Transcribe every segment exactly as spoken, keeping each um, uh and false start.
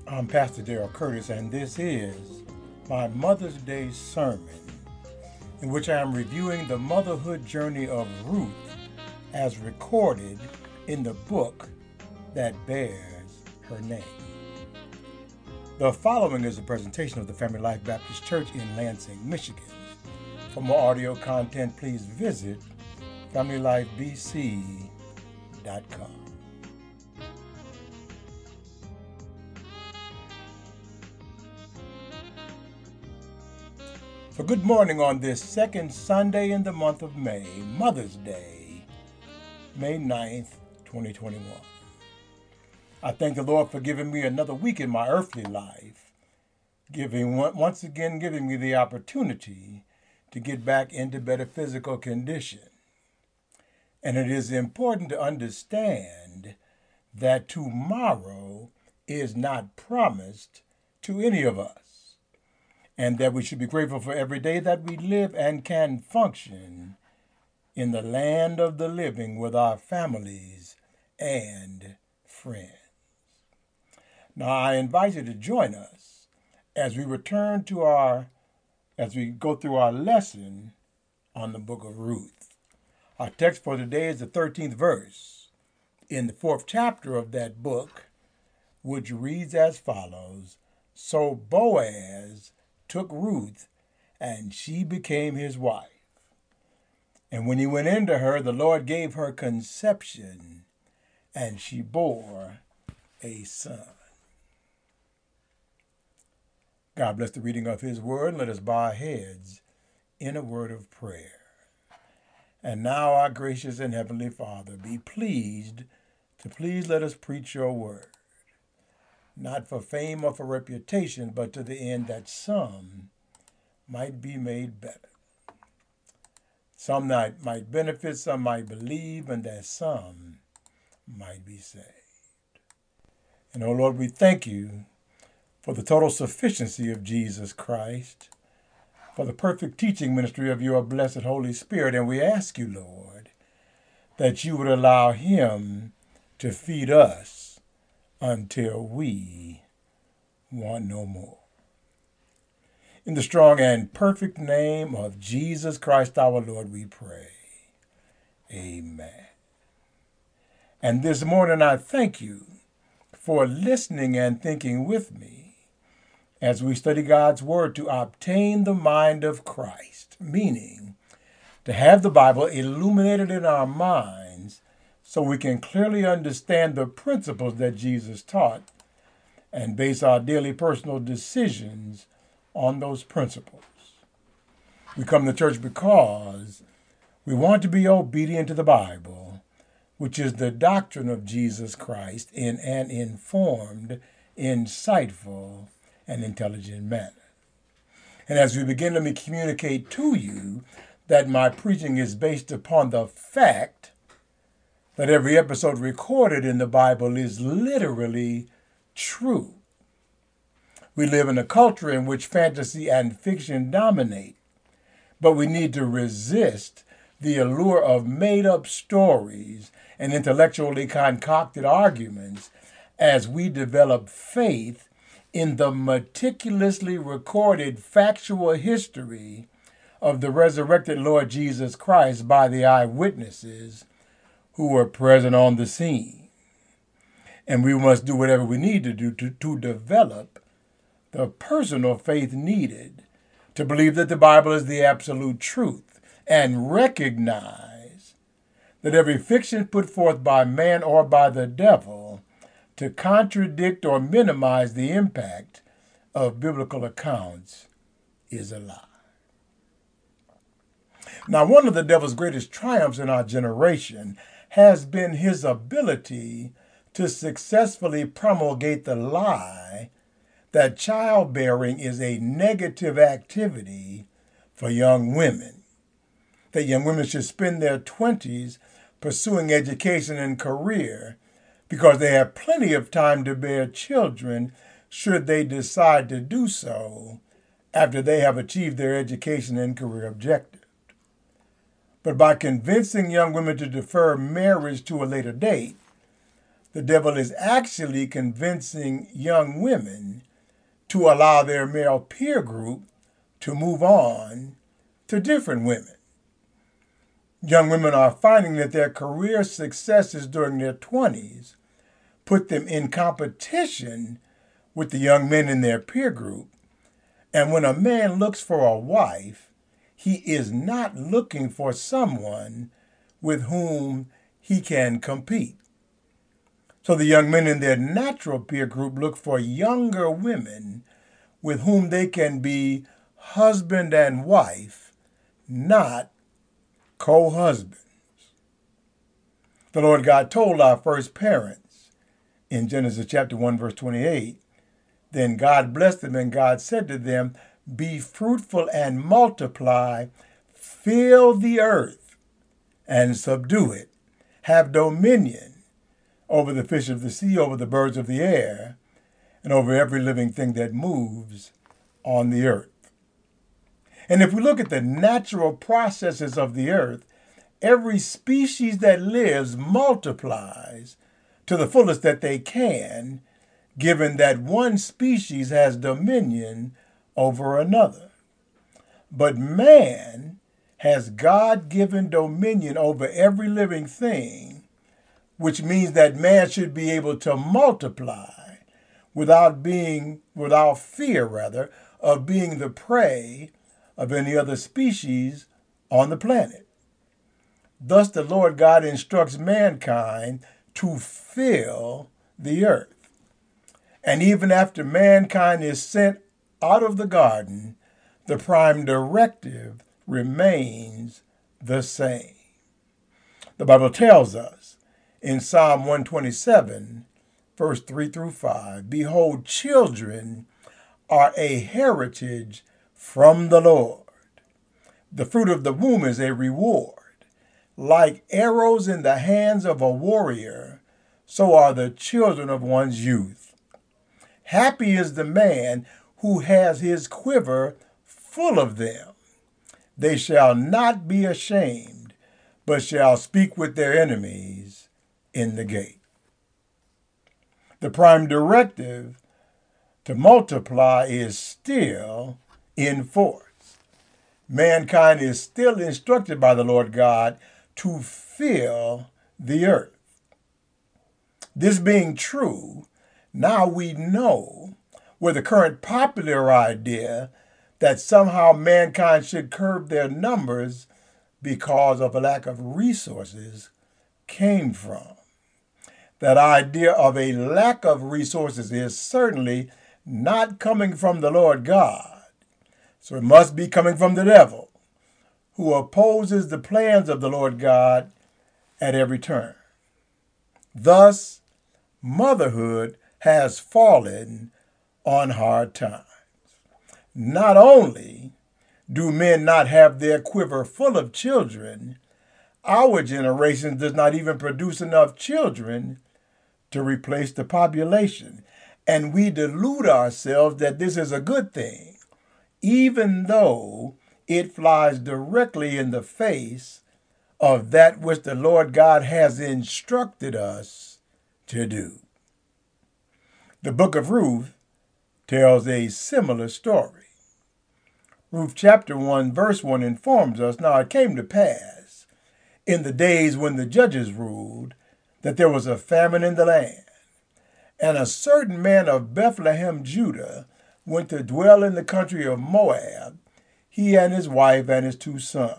I'm Pastor Darrell Curtis, and this is my Mother's Day sermon, in which I am reviewing the motherhood journey of Ruth as recorded in the book that bears her name. The following is a presentation of the Family Life Baptist Church in Lansing, Michigan. For more audio content, please visit family life b c dot com. So good morning on this second Sunday in the month of May, Mother's Day, May ninth, twenty twenty-one. I thank the Lord for giving me another week in my earthly life, giving once again giving me the opportunity to get back into better physical condition. And it is important to understand that tomorrow is not promised to any of us, and that we should be grateful for every day that we live and can function in the land of the living with our families and friends. Now, I invite you to join us as we return to our, as we go through our lesson on the book of Ruth. Our text for today is the thirteenth verse in the fourth chapter of that book, which reads as follows: So Boaz took Ruth, and she became his wife. And when he went into her, the Lord gave her conception, and she bore a son. God bless the reading of his word. Let us bow our heads in a word of prayer. And now, our gracious and heavenly Father, be pleased to please let us preach your word, not for fame or for reputation, but to the end that some might be made better. Some might, might benefit, some might believe, and that some might be saved. And, oh Lord, we thank you for the total sufficiency of Jesus Christ, for the perfect teaching ministry of your blessed Holy Spirit. And we ask you, Lord, that you would allow him to feed us until we want no more. In the strong and perfect name of Jesus Christ our Lord, we pray. Amen. And this morning I thank you for listening and thinking with me as we study God's Word to obtain the mind of Christ, meaning to have the Bible illuminated in our minds so we can clearly understand the principles that Jesus taught and base our daily personal decisions on those principles. We come to church because we want to be obedient to the Bible, which is the doctrine of Jesus Christ, in an informed, insightful, and intelligent manner. And as we begin, let me communicate to you that my preaching is based upon the fact that every episode recorded in the Bible is literally true. We live in a culture in which fantasy and fiction dominate, but we need to resist the allure of made-up stories and intellectually concocted arguments as we develop faith in the meticulously recorded factual history of the resurrected Lord Jesus Christ by the eyewitnesses who were present on the scene. And we must do whatever we need to do to, to develop the personal faith needed to believe that the Bible is the absolute truth and recognize that every fiction put forth by man or by the devil to contradict or minimize the impact of biblical accounts is a lie. Now, one of the devil's greatest triumphs in our generation has been his ability to successfully promulgate the lie that childbearing is a negative activity for young women, that young women should spend their twenties pursuing education and career because they have plenty of time to bear children should they decide to do so after they have achieved their education and career objectives. But by convincing young women to defer marriage to a later date, the devil is actually convincing young women to allow their male peer group to move on to different women. Young women are finding that their career successes during their twenties put them in competition with the young men in their peer group. And when a man looks for a wife, he is not looking for someone with whom he can compete. So the young men in their natural peer group look for younger women with whom they can be husband and wife, not co-husbands. The Lord God told our first parents in Genesis chapter one, verse twenty-eight, then God blessed them and God said to them, be fruitful and multiply, fill the earth and subdue it, have dominion over the fish of the sea, over the birds of the air, and over every living thing that moves on the earth. And if we look at the natural processes of the earth, every species that lives multiplies to the fullest that they can, given that one species has dominion over another. But man has God-given dominion over every living thing, which means that man should be able to multiply without being, without fear rather, of being the prey of any other species on the planet. Thus the Lord God instructs mankind to fill the earth. And even after mankind is sent out of the garden, the prime directive remains the same. The Bible tells us in Psalm one twenty-seven, verse three through five, behold, children are a heritage from the Lord. The fruit of the womb is a reward. Like arrows in the hands of a warrior, so are the children of one's youth. Happy is the man who has his quiver full of them. They shall not be ashamed, but shall speak with their enemies in the gate. The prime directive to multiply is still in force. Mankind is still instructed by the Lord God to fill the earth. This being true, now we know where the current popular idea that somehow mankind should curb their numbers because of a lack of resources came from. That idea of a lack of resources is certainly not coming from the Lord God. So it must be coming from the devil, who opposes the plans of the Lord God at every turn. Thus, motherhood has fallen on hard times. Not only do men not have their quiver full of children, our generation does not even produce enough children to replace the population. And we delude ourselves that this is a good thing, even though it flies directly in the face of that which the Lord God has instructed us to do. The book of Ruth tells a similar story. Ruth chapter one, verse one informs us, now it came to pass in the days when the judges ruled that there was a famine in the land, and a certain man of Bethlehem, Judah, went to dwell in the country of Moab, he and his wife and his two sons.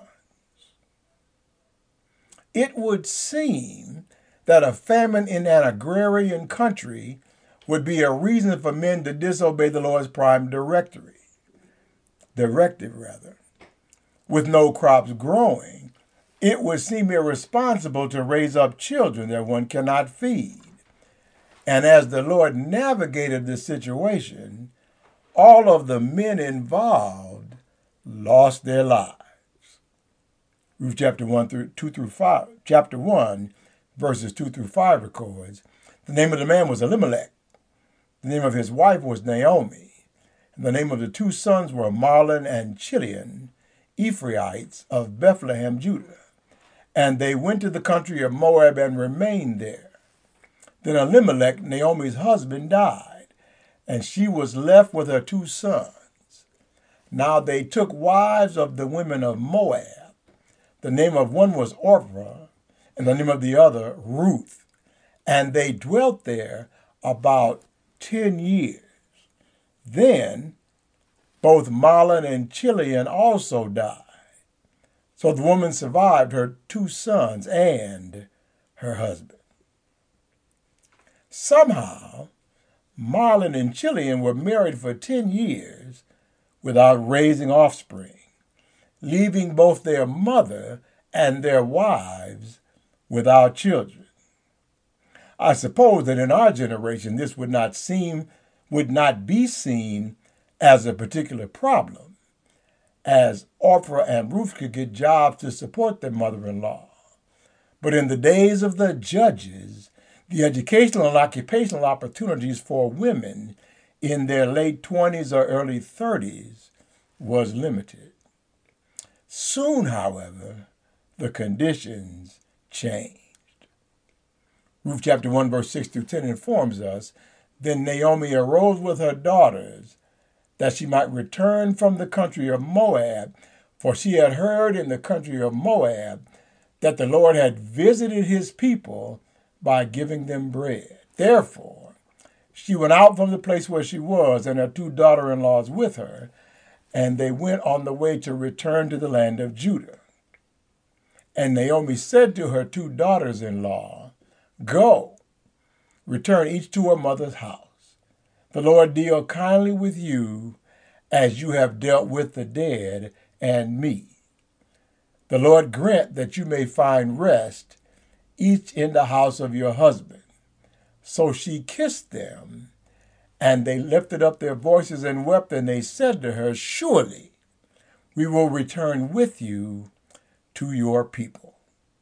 It would seem that a famine in an agrarian country would be a reason for men to disobey the Lord's prime directory, directive rather. With no crops growing, it would seem irresponsible to raise up children that one cannot feed. And as the Lord navigated the situation, all of the men involved lost their lives. Ruth chapter one through two through five, chapter one, verses two through five records, the name of the man was Elimelech. The name of his wife was Naomi. And the name of the two sons were Mahlon and Chilion, Ephrathites of Bethlehem, Judah. And they went to the country of Moab and remained there. Then Elimelech, Naomi's husband, died, and she was left with her two sons. Now they took wives of the women of Moab. The name of one was Orpah, and the name of the other Ruth. And they dwelt there about ten years. Then both Mahlon and Chilion also died. So the woman survived her two sons and her husband. Somehow, Mahlon and Chilion were married for ten years without raising offspring, leaving both their mother and their wives without children. I suppose that in our generation this would not seem, would not be seen as a particular problem, as Orpah and Ruth could get jobs to support their mother-in-law. But in the days of the judges, the educational and occupational opportunities for women in their late twenties or early thirties was limited. Soon, however, the conditions changed. Ruth chapter one, verse six through ten informs us, Then Naomi arose with her daughters, that she might return from the country of Moab, for she had heard in the country of Moab that the Lord had visited his people by giving them bread. Therefore, she went out from the place where she was, and her two daughter-in-laws with her, and they went on the way to return to the land of Judah. And Naomi said to her two daughters-in-law, Go, return each to her mother's house. The Lord deal kindly with you as you have dealt with the dead and me. The Lord grant that you may find rest, each in the house of your husband. So she kissed them, and they lifted up their voices and wept, and they said to her, Surely we will return with you to your people.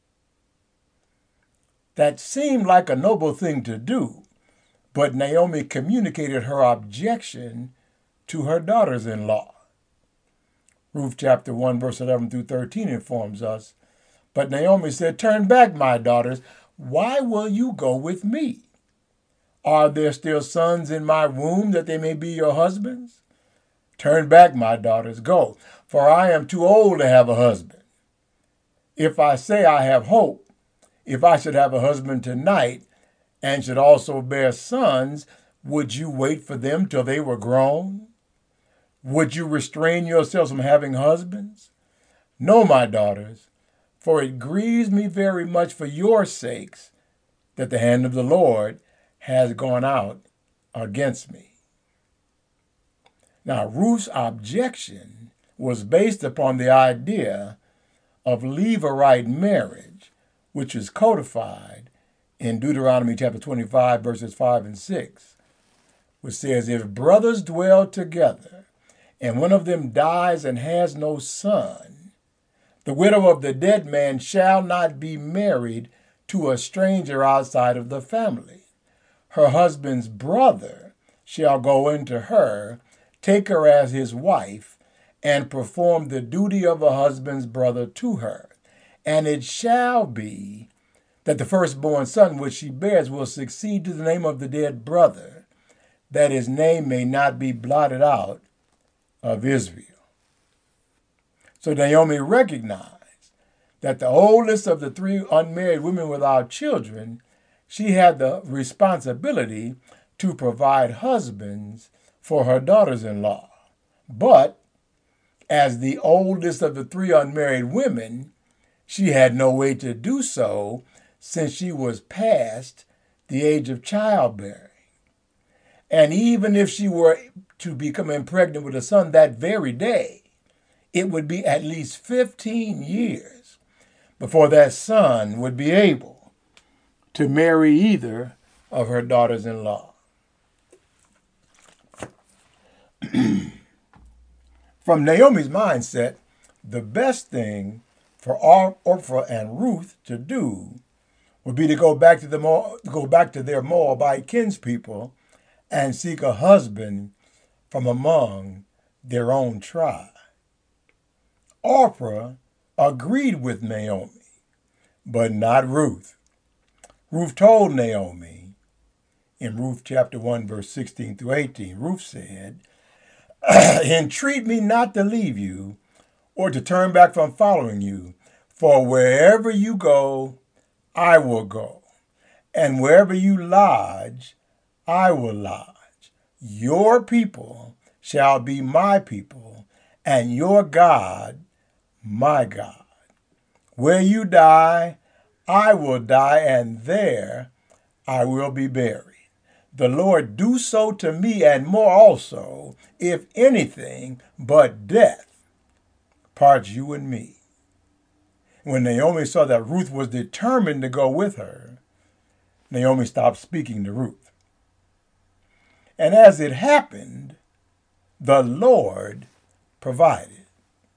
That seemed like a noble thing to do, but Naomi communicated her objection to her daughters-in-law. Ruth chapter one, verse eleven through thirteen informs us, But Naomi said, Turn back, my daughters. Why will you go with me? Are there still sons in my womb that they may be your husbands? Turn back, my daughters, go, for I am too old to have a husband. If I say I have hope, if I should have a husband tonight, and should also bear sons, would you wait for them till they were grown? Would you restrain yourselves from having husbands? No, my daughters, for it grieves me very much for your sakes that the hand of the Lord has gone out against me. Now, Ruth's objection was based upon the idea of Levirate marriage, which is codified in Deuteronomy chapter twenty-five, verses five and six, which says, If brothers dwell together, and one of them dies and has no son, the widow of the dead man shall not be married to a stranger outside of the family. Her husband's brother shall go into her, take her as his wife, and perform the duty of a husband's brother to her. And it shall be that the firstborn son which she bears will succeed to the name of the dead brother, that his name may not be blotted out of Israel. So Naomi recognized that the oldest of the three unmarried women without children, she had the responsibility to provide husbands for her daughters-in-law. But as the oldest of the three unmarried women, she had no way to do so, since she was past the age of childbearing. And even if she were to become pregnant with a son that very day, it would be at least fifteen years before that son would be able to marry either of her daughters-in-law. From Naomi's mindset, the best thing for Orpah and Ruth to do would be to go back to the go back to their Moabite kinspeople and seek a husband from among their own tribe. Orpah agreed with Naomi, but not Ruth. Ruth told Naomi in Ruth chapter one, verse sixteen through eighteen. Ruth said, "Entreat me not to leave you or to turn back from following you, for wherever you go, I will go, and wherever you lodge, I will lodge. Your people shall be my people, and your God my God. Where you die, I will die, and there I will be buried. The Lord do so to me, and more also, if anything but death parts you and me." When Naomi saw that Ruth was determined to go with her, Naomi stopped speaking to Ruth. And as it happened, the Lord provided.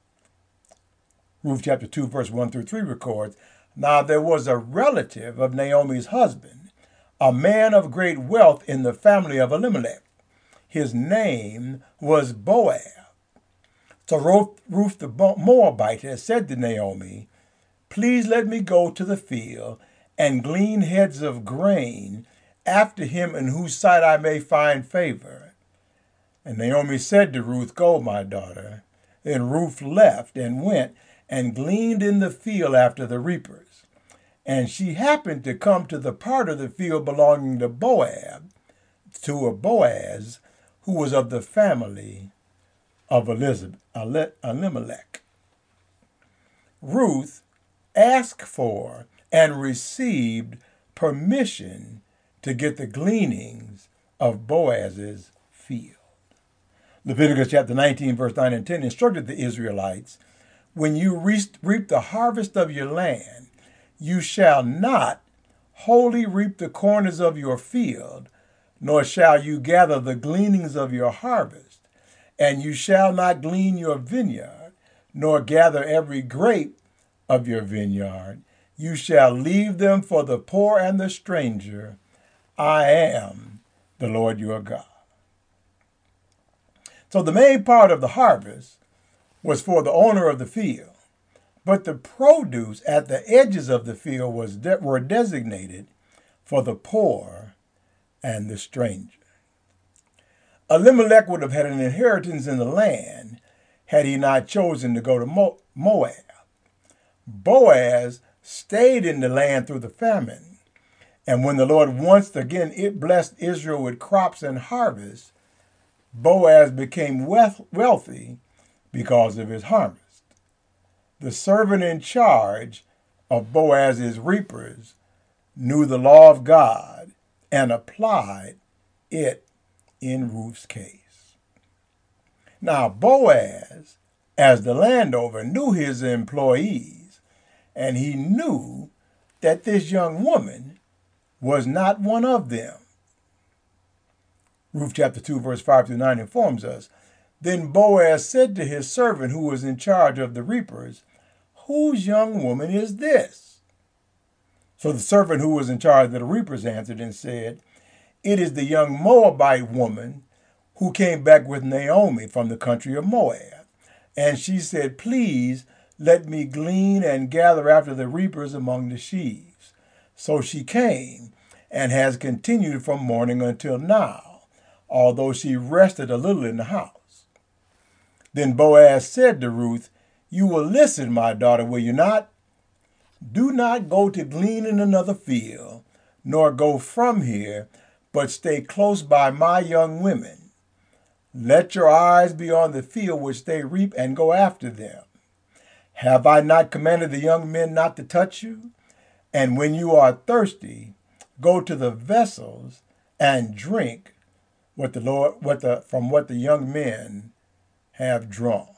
Ruth chapter two, verse one through three records, "Now there was a relative of Naomi's husband, a man of great wealth in the family of Elimelech. His name was Boaz. So Ruth the Moabite had said to Naomi, 'Please let me go to the field and glean heads of grain after him in whose sight I may find favor.' And Naomi said to Ruth, 'Go, my daughter.' Then Ruth left and went and gleaned in the field after the reapers. And she happened to come to the part of the field belonging to Boaz, to a Boaz, who was of the family of Elizabeth, Elimelech. Ruth asked for and received permission to get the gleanings of Boaz's field." Leviticus chapter nineteen, verse nine and ten instructed the Israelites, "When you reap the harvest of your land, you shall not wholly reap the corners of your field, nor shall you gather the gleanings of your harvest. And you shall not glean your vineyard, nor gather every grape of your vineyard. You shall leave them for the poor and the stranger. I am the Lord your God." So the main part of the harvest was for the owner of the field, but the produce at the edges of the field was de- were designated for the poor and the stranger. Elimelech would have had an inheritance in the land had he not chosen to go to Mo- Moab. Boaz stayed in the land through the famine, and when the Lord once again it blessed Israel with crops and harvest, Boaz became wealthy because of his harvest. The servant in charge of Boaz's reapers knew the law of God and applied it in Ruth's case. Now, Boaz, as the landowner, knew his employees, and he knew that this young woman was not one of them. Ruth chapter two, verse five through nine informs us, "Then Boaz said to his servant who was in charge of the reapers, 'Whose young woman is this?' So the servant who was in charge of the reapers answered and said, 'It is the young Moabite woman who came back with Naomi from the country of Moab. And she said, please let me glean and gather after the reapers among the sheaves.' So she came and has continued from morning until now, although she rested a little in the house." Then Boaz said to Ruth, "You will listen, my daughter, will you not? Do not go to glean in another field, nor go from here, but stay close by my young women. Let your eyes be on the field which they reap, and go after them. Have I not commanded the young men not to touch you? And when you are thirsty, go to the vessels and drink what the Lord, what the from what the young men have drawn."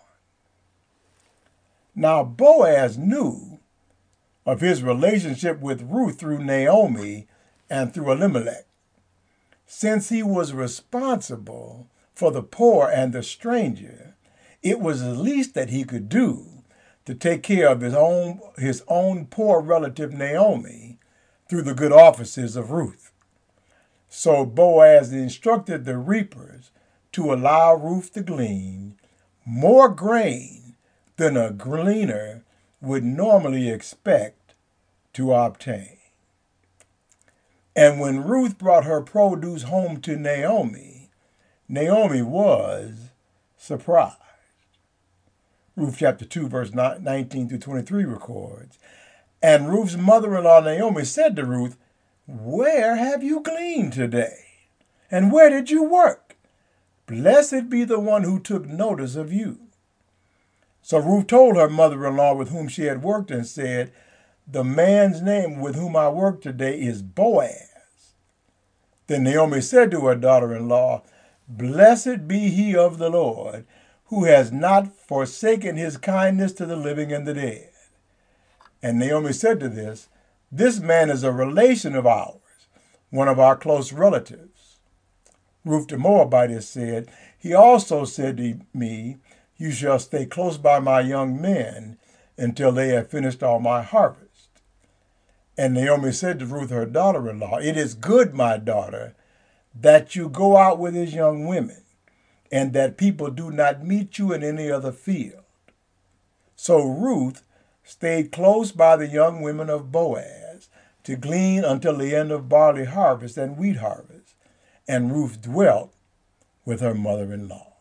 Now Boaz knew of his relationship with Ruth through Naomi and through Elimelech. Since he was responsible for the poor and the stranger, it was the least that he could do to take care of his own his own poor relative Naomi through the good offices of Ruth. So Boaz instructed the reapers to allow Ruth to glean more grain than a gleaner would normally expect to obtain. And when Ruth brought her produce home to Naomi, Naomi was surprised. Ruth chapter two, verse nineteen through twenty-three records, and Ruth's mother-in-law Naomi said to Ruth, "Where have you gleaned today? And where did you work? Blessed be the one who took notice of you." So Ruth told her mother-in-law with whom she had worked and said, "The man's name with whom I work today is Boaz." Then Naomi said to her daughter-in-law, "Blessed be he of the Lord, who has not forsaken his kindness to the living and the dead." And Naomi said to this, "This man is a relation of ours, one of our close relatives." Ruth the Moabitess said, "He also said to me, 'You shall stay close by my young men until they have finished all my harvest.'" And Naomi said to Ruth, her daughter-in-law, "It is good, my daughter, that you go out with his young women, and that people do not meet you in any other field." So Ruth stayed close by the young women of Boaz to glean until the end of barley harvest and wheat harvest, and Ruth dwelt with her mother-in-law.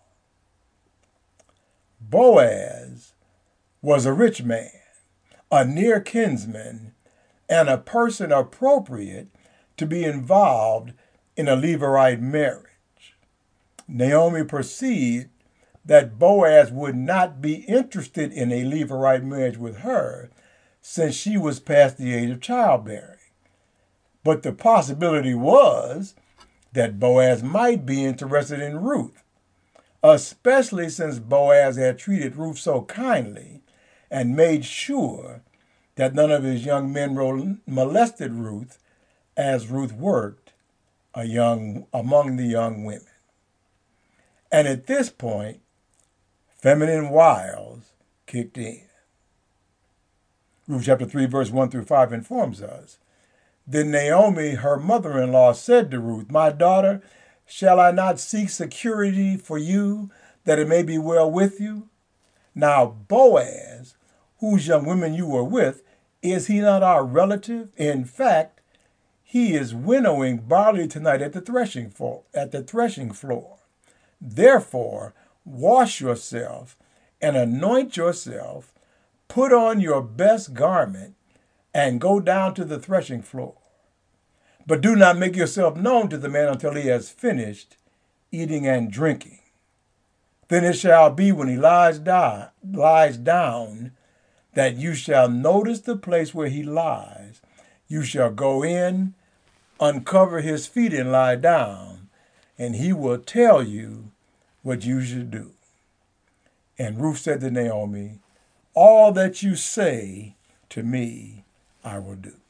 Boaz was a rich man, a near kinsman, and a person appropriate to be involved in a Levirate marriage. Naomi perceived that Boaz would not be interested in a Levirate marriage with her, since she was past the age of childbearing. But the possibility was that Boaz might be interested in Ruth, especially since Boaz had treated Ruth so kindly and made sure that none of his young men molested Ruth as Ruth worked a young, among the young women. And at this point, feminine wiles kicked in. Ruth chapter three, verse one through five informs us. Then Naomi, her mother-in-law, said to Ruth, "My daughter, shall I not seek security for you, that it may be well with you? Now Boaz, whose young women you were with, is he not our relative? In fact, he is winnowing barley tonight at the threshing floor. At the threshing floor. Therefore, wash yourself and anoint yourself, put on your best garment, and go down to the threshing floor. But do not make yourself known to the man until he has finished eating and drinking. Then it shall be when he lies down, lies down, that you shall notice the place where he lies. You shall go in, uncover his feet, and lie down, and he will tell you what you should do." And Ruth said to Naomi, "All that you say to me, I will do."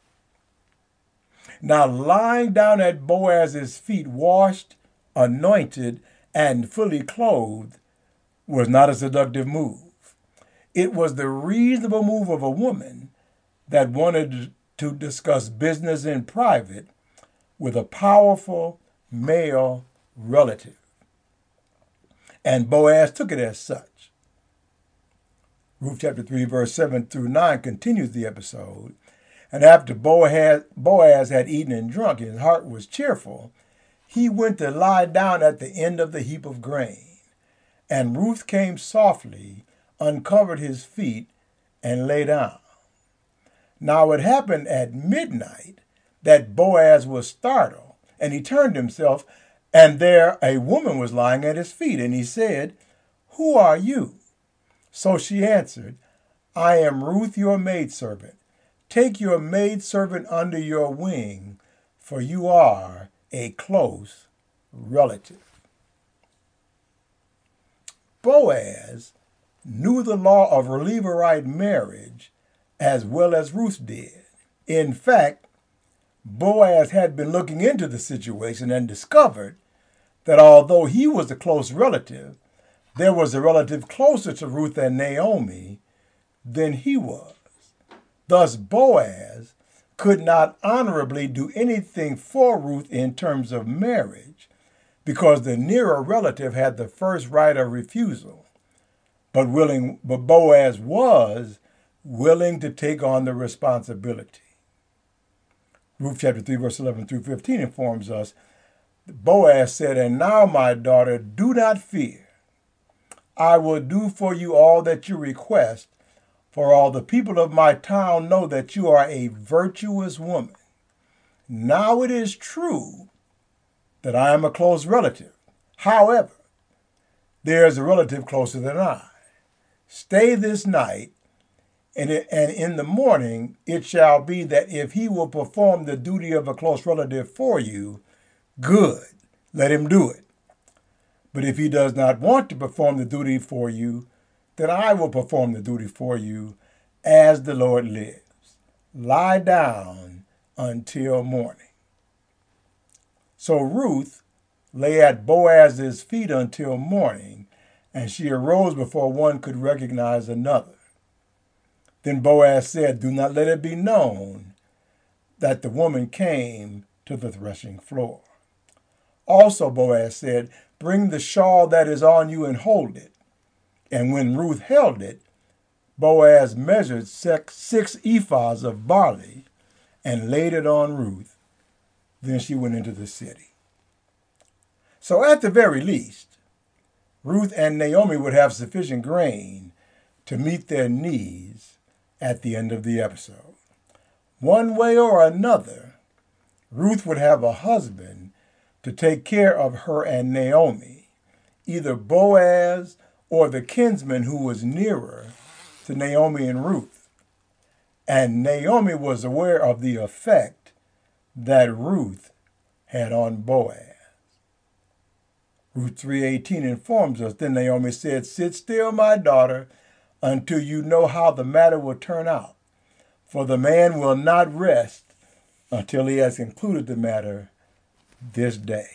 Now lying down at Boaz's feet, washed, anointed, and fully clothed, was not a seductive move. It was the reasonable move of a woman that wanted to discuss business in private with a powerful male relative. And Boaz took it as such. Ruth chapter three, verse seven through nine continues the episode. And after Boaz, Boaz had eaten and drunk, his heart was cheerful, he went to lie down at the end of the heap of grain. And Ruth came softly, uncovered his feet, and lay down. Now it happened at midnight that Boaz was startled, and he turned himself, and there a woman was lying at his feet. And he said, "Who are you?" So she answered, "I am Ruth, your maidservant. Take your maidservant under your wing, for you are a close relative." Boaz knew the law of Levirate marriage as well as Ruth did. In fact, Boaz had been looking into the situation and discovered that although he was a close relative, there was a relative closer to Ruth and Naomi than he was. Thus, Boaz could not honorably do anything for Ruth in terms of marriage because the nearer relative had the first right of refusal. But willing, but Boaz was willing to take on the responsibility. Ruth chapter three, verse eleven through fifteen informs us, Boaz said, "And now, my daughter, do not fear. I will do for you all that you request, for all the people of my town know that you are a virtuous woman. Now it is true that I am a close relative. However, there is a relative closer than I. Stay this night, and, it, and in the morning it shall be that if he will perform the duty of a close relative for you, good, let him do it. But if he does not want to perform the duty for you, then I will perform the duty for you, as the Lord lives. Lie down until morning." So Ruth lay at Boaz's feet until morning, and she arose before one could recognize another. Then Boaz said, "Do not let it be known that the woman came to the threshing floor." Also Boaz said, "Bring the shawl that is on you and hold it." And when Ruth held it, Boaz measured six ephahs of barley and laid it on Ruth. Then she went into the city. So at the very least, Ruth and Naomi would have sufficient grain to meet their needs at the end of the episode. One way or another, Ruth would have a husband to take care of her and Naomi, either Boaz or the kinsman who was nearer to Naomi and Ruth. And Naomi was aware of the effect that Ruth had on Boaz. Ruth three eighteen informs us, "Then Naomi said, 'Sit still, my daughter, until you know how the matter will turn out. For the man will not rest until he has concluded the matter this day.'"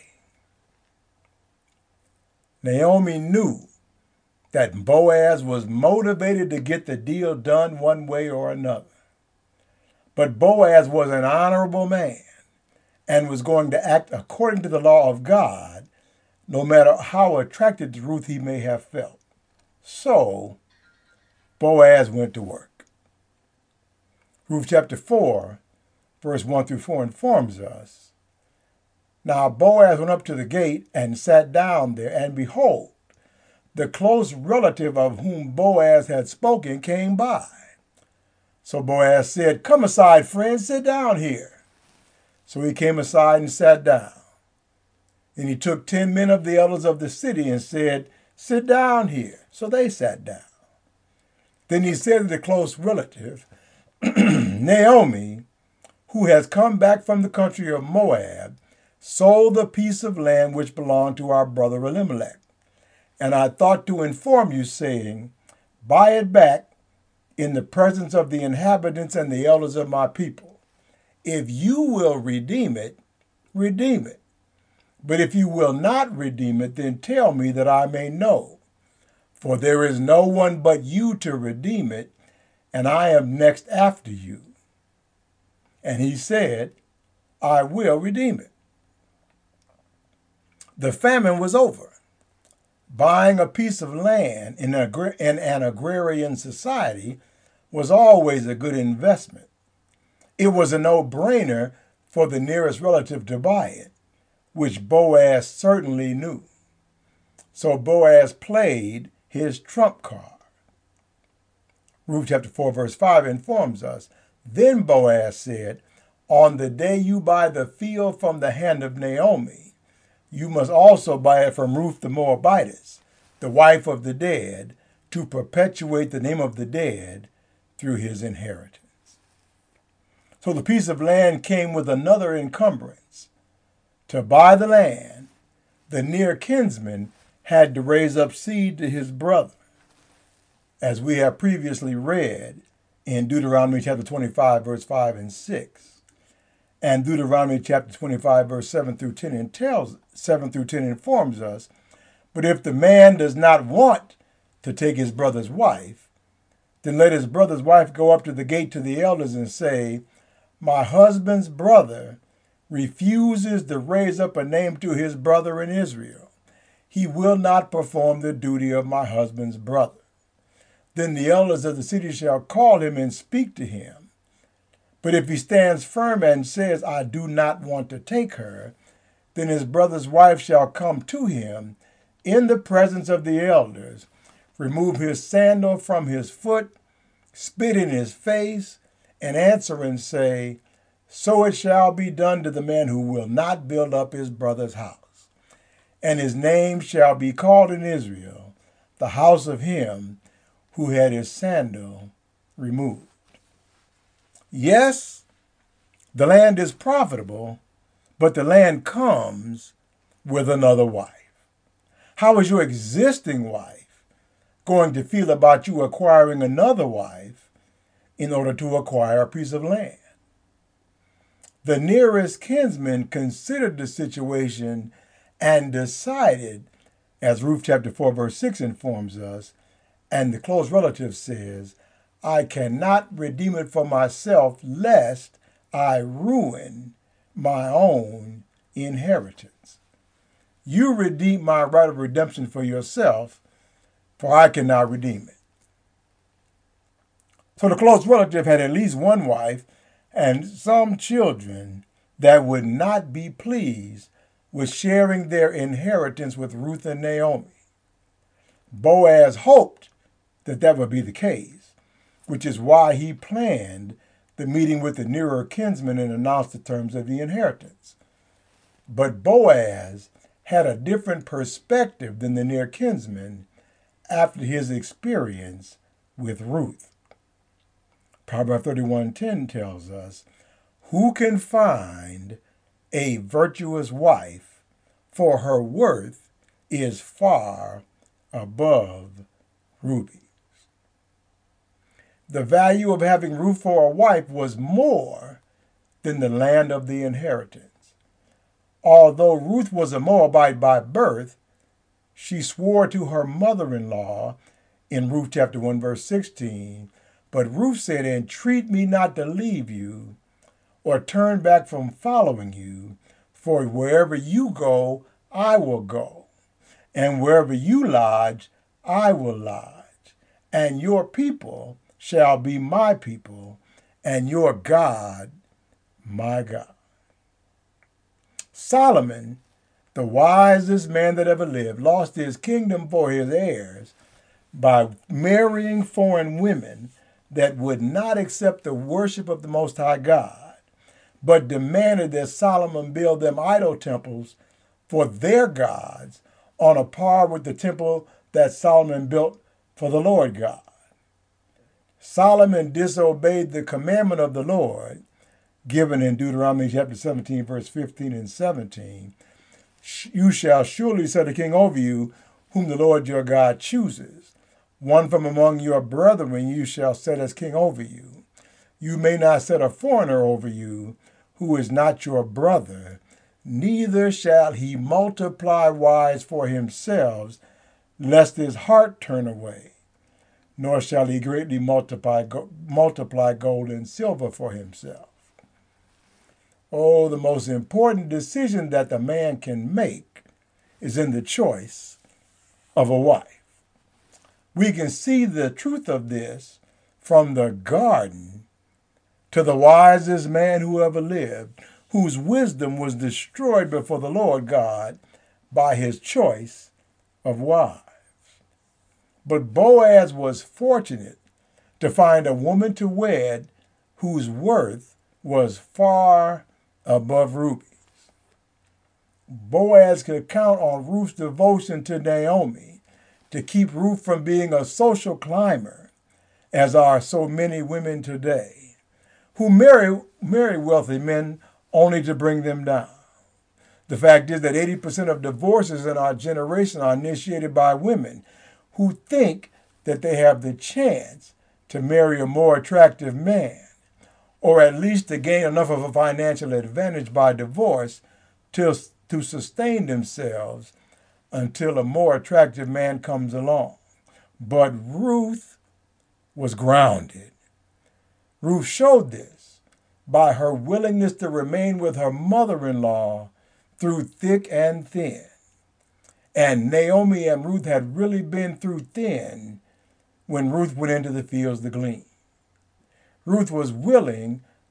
Naomi knew that Boaz was motivated to get the deal done one way or another. But Boaz was an honorable man and was going to act according to the law of God, no matter how attracted to Ruth he may have felt. So Boaz went to work. Ruth chapter four, verse one through four informs us, "Now Boaz went up to the gate and sat down there, and behold, the close relative of whom Boaz had spoken came by. So Boaz said, 'Come aside, friend, sit down here.' So he came aside and sat down. Then he took ten men of the elders of the city and said, 'Sit down here.' So they sat down. Then he said to the close relative, 'Naomi, who has come back from the country of Moab, sold the piece of land which belonged to our brother Elimelech. And I thought to inform you, saying, buy it back in the presence of the inhabitants and the elders of my people. If you will redeem it, redeem it. But if you will not redeem it, then tell me that I may know. For there is no one but you to redeem it, and I am next after you.' And he said, 'I will redeem it.' The famine was over. Buying a piece of land in an agrarian society was always a good investment. It was a no-brainer for the nearest relative to buy it, which Boaz certainly knew. So Boaz played his trump card. Ruth chapter four, verse five informs us, Then Boaz said, 'On the day you buy the field from the hand of Naomi, you must also buy it from Ruth the Moabitess, the wife of the dead, to perpetuate the name of the dead through his inheritance.' So the piece of land came with another encumbrance. To buy the land, the near kinsman had to raise up seed to his brother, as we have previously read in Deuteronomy chapter twenty-five, verse five and six. And Deuteronomy chapter twenty-five, verse seven through ten, and tells, seven through ten informs us, but if the man does not want to take his brother's wife, then let his brother's wife go up to the gate to the elders and say, my husband's brother refuses to raise up a name to his brother in Israel. He will not perform the duty of my husband's brother. Then the elders of the city shall call him and speak to him. But if he stands firm and says, I do not want to take her, then his brother's wife shall come to him in the presence of the elders, remove his sandal from his foot, spit in his face, and answer and say, so it shall be done to the man who will not build up his brother's house. And his name shall be called in Israel, the house of him who had his sandal removed. Yes, the land is profitable, but the land comes with another wife. How is your existing wife going to feel about you acquiring another wife in order to acquire a piece of land? The nearest kinsman considered the situation and decided, as Ruth chapter four verse six informs us, and the close relative says, I cannot redeem it for myself, lest I ruin my own inheritance. You redeem my right of redemption for yourself, for I cannot redeem it. So the close relative had at least one wife and some children that would not be pleased with sharing their inheritance with Ruth and Naomi. Boaz hoped that that would be the case, which is why he planned the meeting with the nearer kinsman and announced the terms of the inheritance. But Boaz had a different perspective than the near kinsman after his experience with Ruth. Proverbs thirty-one ten tells us, who can find a virtuous wife, for her worth is far above rubies. The value of having Ruth for a wife was more than the land of the inheritance. Although Ruth was a Moabite by birth, she swore to her mother-in-law in Ruth chapter one verse sixteen, but Ruth said, entreat me not to leave you or turn back from following you, for wherever you go, I will go, and wherever you lodge, I will lodge, and your people shall be my people, and your God, my God. Solomon, the wisest man that ever lived, lost his kingdom for his heirs by marrying foreign women that would not accept the worship of the Most High God, but demanded that Solomon build them idol temples for their gods on a par with the temple that Solomon built for the Lord God. Solomon disobeyed the commandment of the Lord, given in Deuteronomy chapter seventeen, verse fifteen and seventeen. You shall surely set a king over you, whom the Lord your God chooses. One from among your brethren you shall set as king over you. You may not set a foreigner over you, who is not your brother, neither shall he multiply wives for himself, lest his heart turn away. Nor shall he greatly multiply, go, multiply gold and silver for himself. Oh, the most important decision that the man can make is in the choice of a wife. We can see the truth of this from the garden to the wisest man who ever lived, whose wisdom was destroyed before the Lord God by his choice of wives. But Boaz was fortunate to find a woman to wed whose worth was far above rubies. Boaz could count on Ruth's devotion to Naomi to keep Ruth from being a social climber, as are so many women today, who marry, marry wealthy men only to bring them down. The fact is that eighty percent of divorces in our generation are initiated by women who think that they have the chance to marry a more attractive man, or at least to gain enough of a financial advantage by divorce to, to sustain themselves until a more attractive man comes along. But Ruth was grounded. Ruth showed this by her willingness to remain with her mother-in-law through thick and thin. And Naomi and Ruth had really been through thin when Ruth went into the fields to glean. Ruth was willing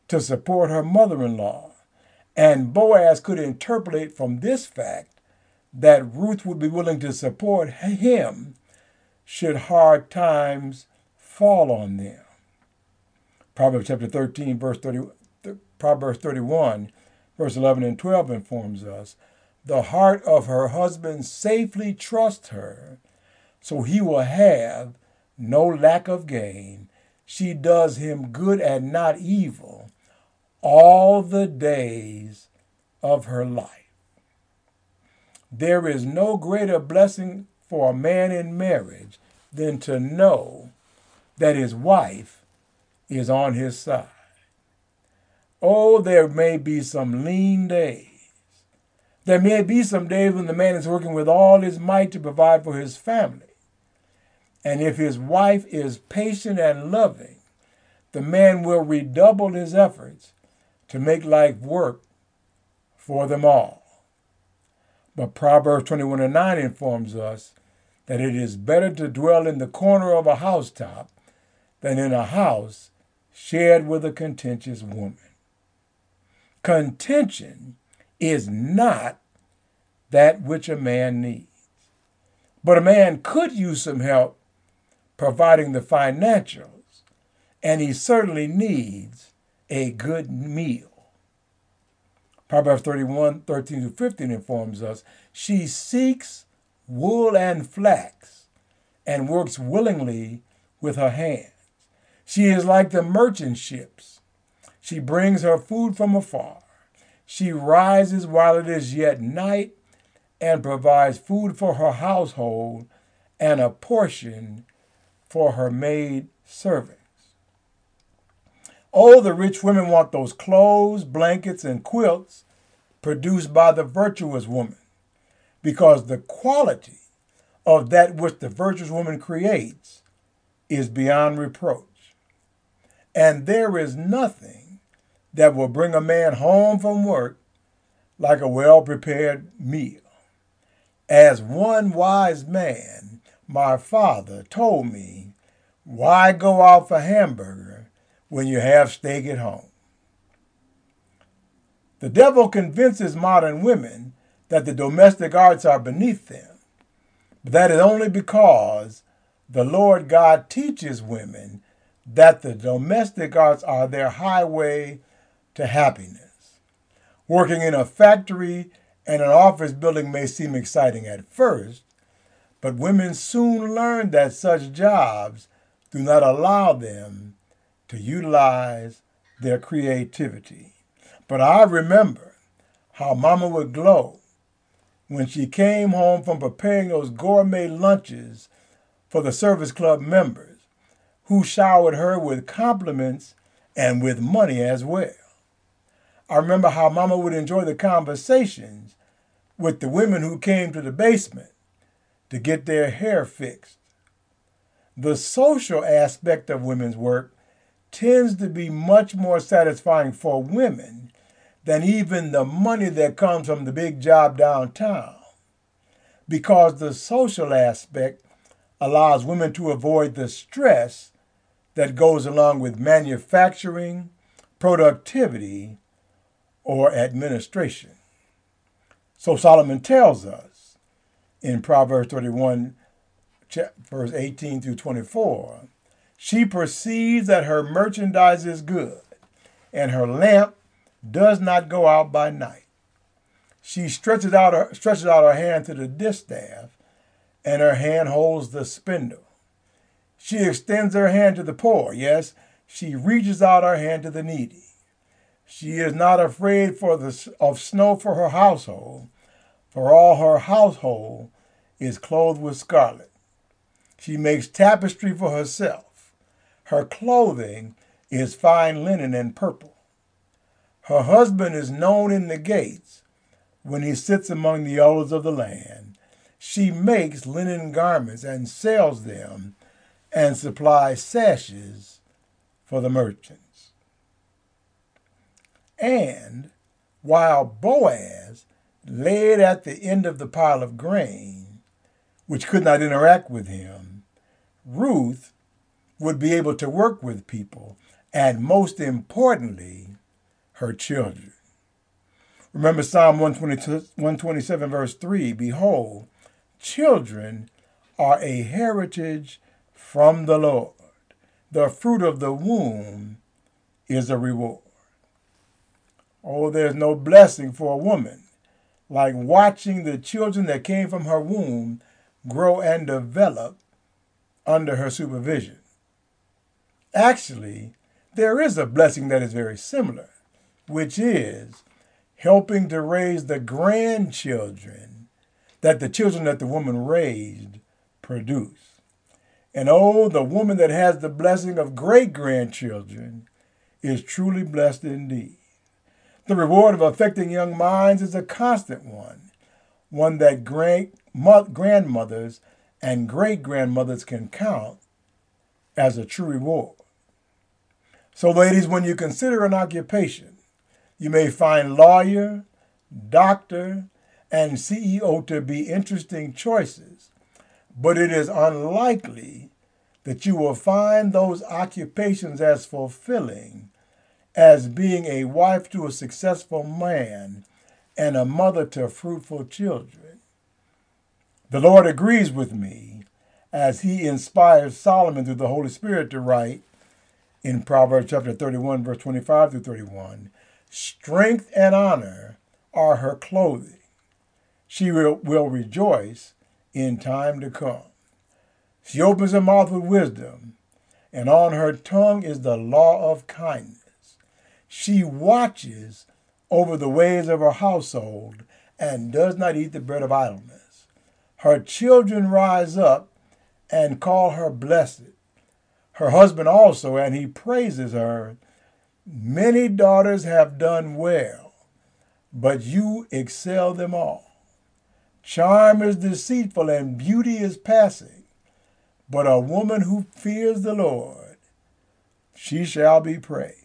to support her mother-in-law. And Boaz could interpolate from this fact that Ruth would be willing to support him should hard times fall on them. Proverbs chapter thirteen, verse thirty, Proverbs thirty-one, verse eleven and twelve informs us, the heart of her husband safely trusts her, so he will have no lack of gain. She does him good and not evil all the days of her life. There is no greater blessing for a man in marriage than to know that his wife is on his side. Oh, there may be some lean days. There may be some days when the man is working with all his might to provide for his family. And if his wife is patient and loving, the man will redouble his efforts to make life work for them all. But Proverbs twenty-one and nine informs us that it is better to dwell in the corner of a housetop than in a house shared with a contentious woman. Contention is not that which a man needs. But a man could use some help providing the financials, and he certainly needs a good meal. Proverbs thirty-one, thirteen to fifteen informs us, she seeks wool and flax and works willingly with her hands. She is like the merchant ships. She brings her food from afar. She rises while it is yet night and provides food for her household and a portion for her maid servants. Oh, the rich women want those clothes, blankets, and quilts produced by the virtuous woman, because the quality of that which the virtuous woman creates is beyond reproach. And there is nothing that will bring a man home from work like a well-prepared meal. As one wise man, my father, told me, why go out for hamburger when you have steak at home? The devil convinces modern women that the domestic arts are beneath them, but that is only because the Lord God teaches women that the domestic arts are their highway to happiness. Working in a factory and an office building may seem exciting at first, but women soon learn that such jobs do not allow them to utilize their creativity. But I remember how Mama would glow when she came home from preparing those gourmet lunches for the service club members, who showered her with compliments and with money as well. I remember how Mama would enjoy the conversations with the women who came to the basement to get their hair fixed. The social aspect of women's work tends to be much more satisfying for women than even the money that comes from the big job downtown, because the social aspect allows women to avoid the stress that goes along with manufacturing, productivity, or administration. So Solomon tells us in Proverbs thirty-one, verse eighteen through twenty-four, she perceives that her merchandise is good, and her lamp does not go out by night. She stretches out her, stretches out her hand to the distaff, and her hand holds the spindle. She extends her hand to the poor. Yes, she reaches out her hand to the needy. She is not afraid for the, of snow for her household, for all her household is clothed with scarlet. She makes tapestry for herself. Her clothing is fine linen and purple. Her husband is known in the gates when he sits among the elders of the land. She makes linen garments and sells them and supplies sashes for the merchants. And while Boaz laid at the end of the pile of grain, which could not interact with him, Ruth would be able to work with people and most importantly, her children. Remember Psalm one twenty-seven, verse three, behold, children are a heritage from the Lord. The fruit of the womb is a reward. Oh, there's no blessing for a woman like watching the children that came from her womb grow and develop under her supervision. Actually, there is a blessing that is very similar, which is helping to raise the grandchildren that the children that the woman raised produce. And oh, the woman that has the blessing of great-grandchildren is truly blessed indeed. The reward of affecting young minds is a constant one, one that great grandmothers and great-grandmothers can count as a true reward. So, ladies, when you consider an occupation, you may find lawyer, doctor, and C E O to be interesting choices, but it is unlikely that you will find those occupations as fulfilling as being a wife to a successful man and a mother to fruitful children. The Lord agrees with me as he inspires Solomon through the Holy Spirit to write in Proverbs chapter thirty-one, verse twenty-five through thirty-one, strength and honor are her clothing. She will, will rejoice in time to come. She opens her mouth with wisdom, and on her tongue is the law of kindness. She watches over the ways of her household and does not eat the bread of idleness. Her children rise up and call her blessed. Her husband also, and he praises her. Many daughters have done well, but you excel them all. Charm is deceitful and beauty is passing, but a woman who fears the Lord, she shall be praised.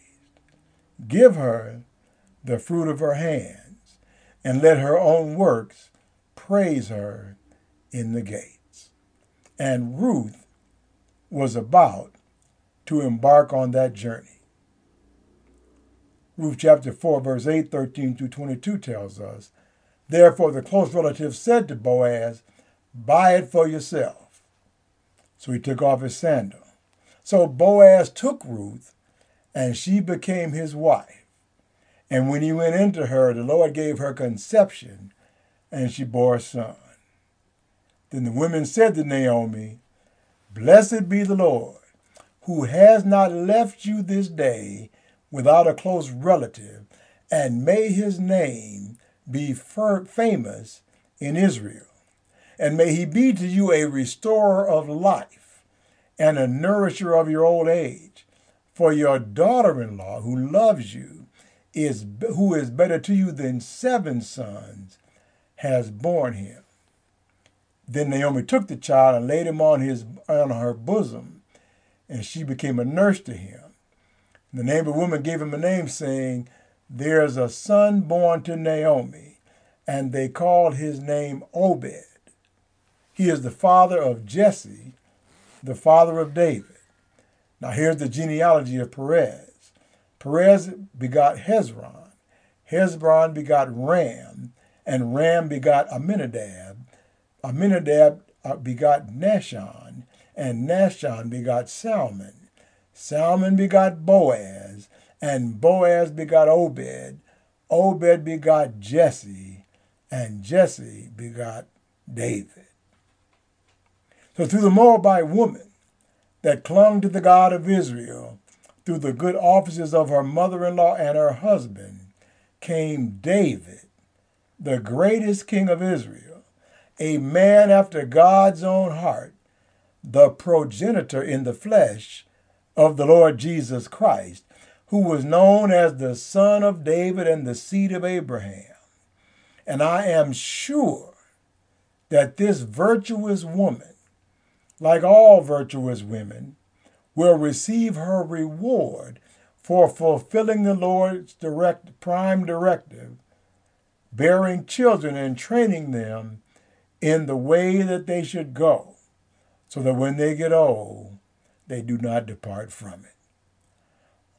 Give her the fruit of her hands, and let her own works praise her in the gates. And Ruth was about to embark on that journey. Ruth chapter four, verse eight, thirteen through twenty-two tells us, therefore the close relative said to Boaz, buy it for yourself. So he took off his sandal. So Boaz took Ruth, and she became his wife. And when he went into her, the Lord gave her conception, and she bore a son. Then the women said to Naomi, blessed be the Lord, who has not left you this day without a close relative, and may his name be famous in Israel. And may he be to you a restorer of life and a nourisher of your old age. For your daughter-in-law, who loves you, is who is better to you than seven sons, has borne him. Then Naomi took the child and laid him on his on her bosom, and she became a nurse to him. And the neighbor woman gave him a name, saying, there is a son born to Naomi, and they called his name Obed. He is the father of Jesse, the father of David. Now here's the genealogy of Perez. Perez begot Hezron. Hezron begot Ram, and Ram begot Amminadab. Amminadab begot Nahshon, and Nahshon begot Salmon. Salmon begot Boaz, and Boaz begot Obed. Obed begot Jesse, and Jesse begot David. So through the Moabite woman that clung to the God of Israel, through the good offices of her mother-in-law and her husband, came David, the greatest king of Israel, a man after God's own heart, the progenitor in the flesh of the Lord Jesus Christ, who was known as the son of David and the seed of Abraham. And I am sure that this virtuous woman, like all virtuous women, will receive her reward for fulfilling the Lord's direct prime directive, bearing children and training them in the way that they should go, so that when they get old, they do not depart from it.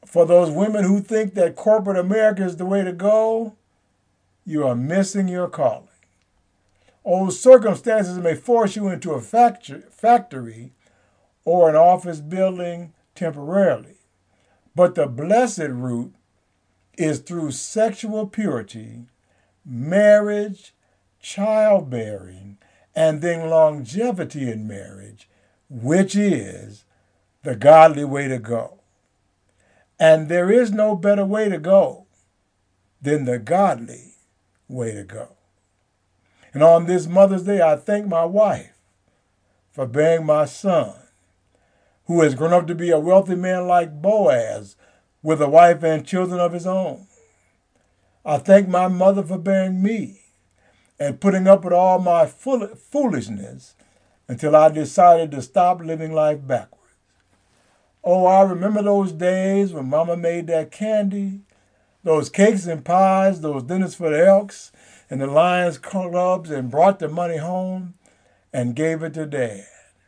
For those women who think that corporate America is the way to go, you are missing your calling. Old circumstances may force you into a factory or an office building temporarily, but the blessed route is through sexual purity, marriage, childbearing, and then longevity in marriage, which is the godly way to go. And there is no better way to go than the godly way to go. And on this Mother's Day, I thank my wife for bearing my son, who has grown up to be a wealthy man like Boaz, with a wife and children of his own. I thank my mother for bearing me and putting up with all my foolishness until I decided to stop living life backwards. Oh, I remember those days when Mama made that candy, those cakes and pies, those dinners for the Elks and the Lions clubs, and brought the money home and gave it to Dad.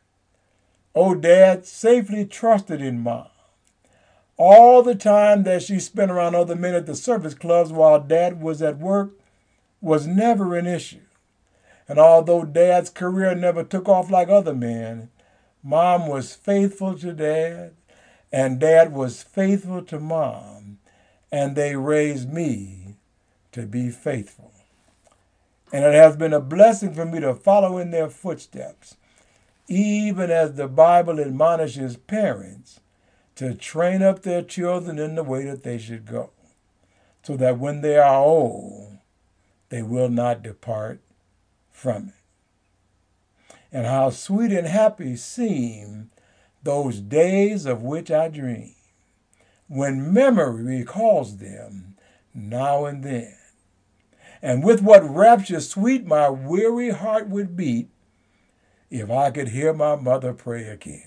Oh, Dad safely trusted in Mom. All the time that she spent around other men at the service clubs while Dad was at work was never an issue. And although Dad's career never took off like other men, Mom was faithful to Dad, and Dad was faithful to Mom, and they raised me to be faithful. And it has been a blessing for me to follow in their footsteps, even as the Bible admonishes parents to train up their children in the way that they should go, so that when they are old, they will not depart from it. And how sweet and happy seem those days of which I dream, when memory recalls them now and then. And with what rapture sweet my weary heart would beat if I could hear my mother pray again.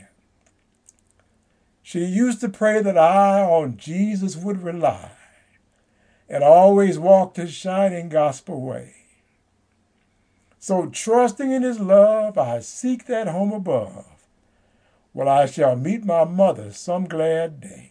She used to pray that I on Jesus would rely and always walk the shining gospel way. So trusting in his love, I seek that home above, where I shall meet my mother some glad day.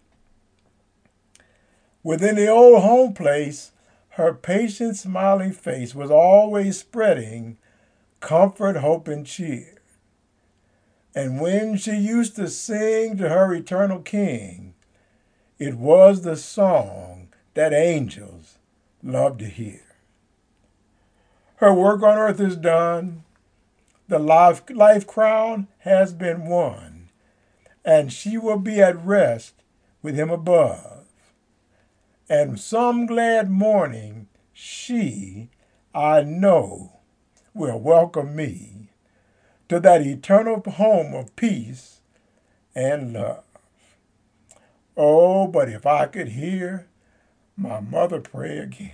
Within the old home place, her patient, smiling face was always spreading comfort, hope, and cheer. And when she used to sing to her eternal King, it was the song that angels love to hear. Her work on earth is done. The life, life crown has been won, and she will be at rest with him above. And some glad morning she, I know, will welcome me to that eternal home of peace and love. Oh, but if I could hear my mother pray again,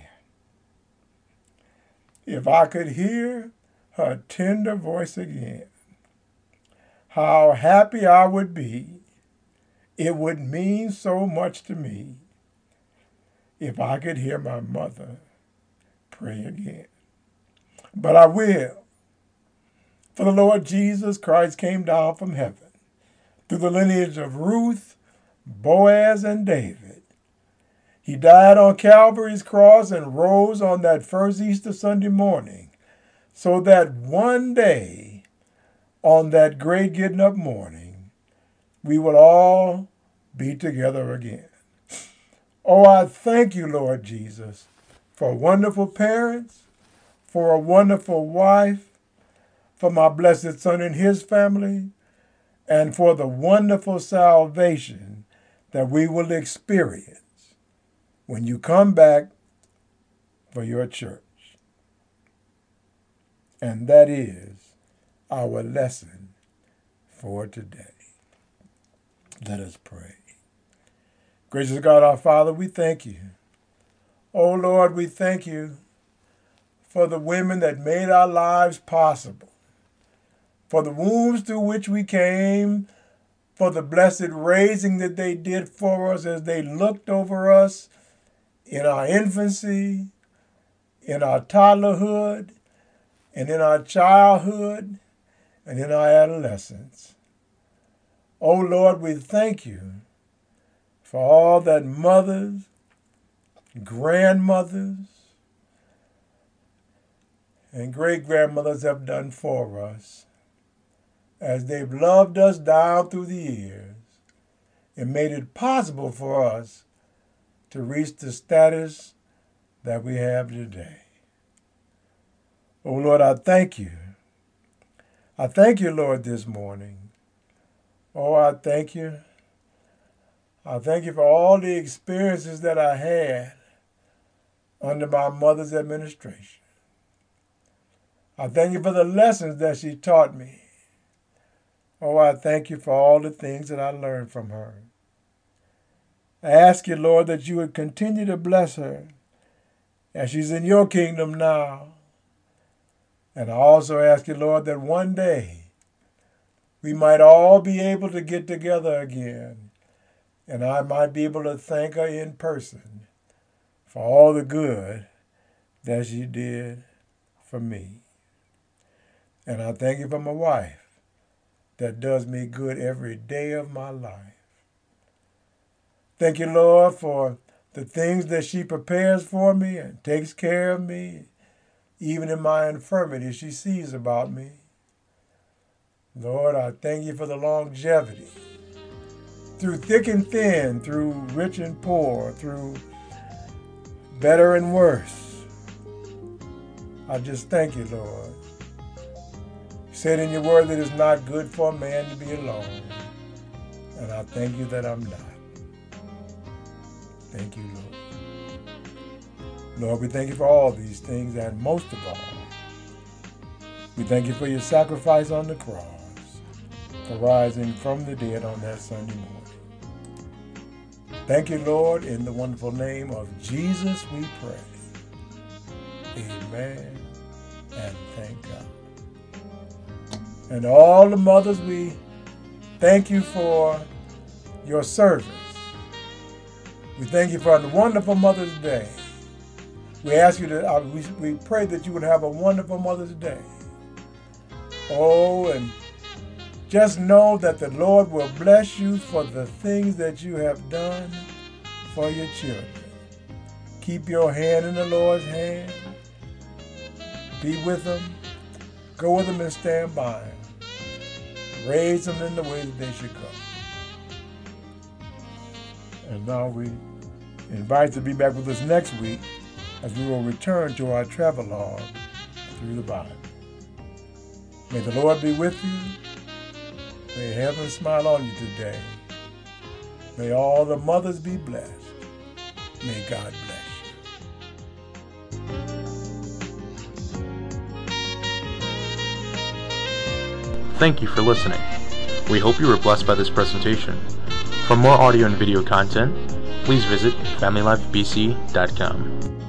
if I could hear her tender voice again, how happy I would be. It would mean so much to me if I could hear my mother pray again. But I will. For the Lord Jesus Christ came down from heaven through the lineage of Ruth, Boaz, and David. He died on Calvary's cross and rose on that first Easter Sunday morning, so that one day, on that great getting up morning, we will all be together again. Oh, I thank you, Lord Jesus, for wonderful parents, for a wonderful wife, for my blessed son and his family, and for the wonderful salvation that we will experience when you come back for your church. And that is our lesson for today. Let us pray. Gracious God, our Father, we thank you. Oh, Lord, we thank you for the women that made our lives possible, for the wombs through which we came, for the blessed raising that they did for us as they looked over us in our infancy, in our toddlerhood, and in our childhood, and in our adolescence. Oh, Lord, we thank you for all that mothers, grandmothers, and great-grandmothers have done for us as they've loved us down through the years and made it possible for us to reach the status that we have today. Oh, Lord, I thank you. I thank you, Lord, this morning. Oh, I thank you. I thank you for all the experiences that I had under my mother's administration. I thank you for the lessons that she taught me. Oh, I thank you for all the things that I learned from her. I ask you, Lord, that you would continue to bless her as she's in your kingdom now. And I also ask you, Lord, that one day we might all be able to get together again, and I might be able to thank her in person for all the good that she did for me. And I thank you for my wife that does me good every day of my life. Thank you, Lord, for the things that she prepares for me and takes care of me. Even in my infirmity, she sees about me. Lord, I thank you for the longevity. Through thick and thin, through rich and poor, through better and worse. I just thank you, Lord. You said in your word that it's not good for a man to be alone. And I thank you that I'm not. Thank you, Lord. Lord, we thank you for all these things, and most of all, we thank you for your sacrifice on the cross, for rising from the dead on that Sunday morning. Thank you, Lord, in the wonderful name of Jesus we pray. Amen, and thank God. And all the mothers, we thank you for your service. We thank you for a wonderful Mother's Day. We ask you to, uh, we, we pray that you would have a wonderful Mother's Day. Oh, and just know that the Lord will bless you for the things that you have done for your children. Keep your hand in the Lord's hand. Be with them. Go with them and stand by them. Raise them in the way that they should go. And now we invite you to be back with us next week as we will return to our travelogue through the Bible. May the Lord be with you. May heaven smile on you today. May all the mothers be blessed. May God bless you. Thank you for listening. We hope you were blessed by this presentation. For more audio and video content, please visit family life b c dot com.